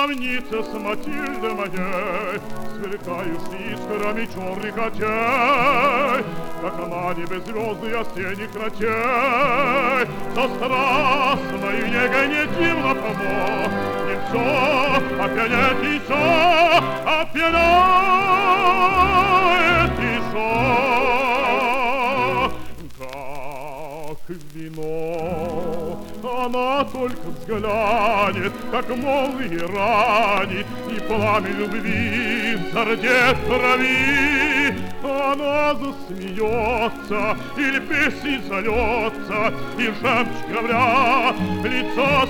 сравнится с Матильдой моей, сверкающей искрами черных очей, как на небе звезды осенних ночей, со страстной негой не дивно помог, не все опьяняет еще, опьяняет еще, как вино. Она только взглянет, как молнии ранит, и пламя любви зардет крови. Она засмеется, или песней зальется, и жемчуг говоря, лицо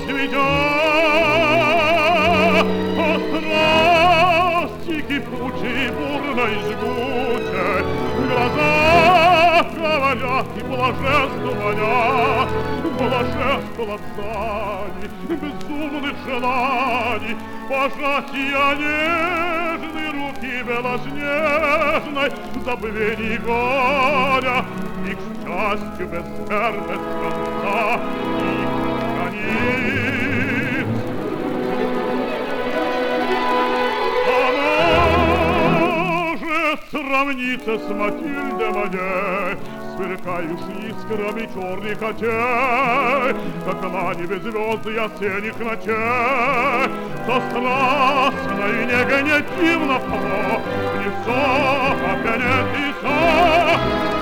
сведет. О, страсти кипучей, бурной, жгучей, глаза говорят и блаженство манят, блаженство лапсаний, безумных желаний, пожатия нежной руки белоснежной, забвений горя, и к счастью безмерных конца их границ. Она же сравнится с Матильдой моей, сверкающей искрами черных очей, как на небе звезды осенних ночей, то страстной негой не дивно помог, не все опять и все.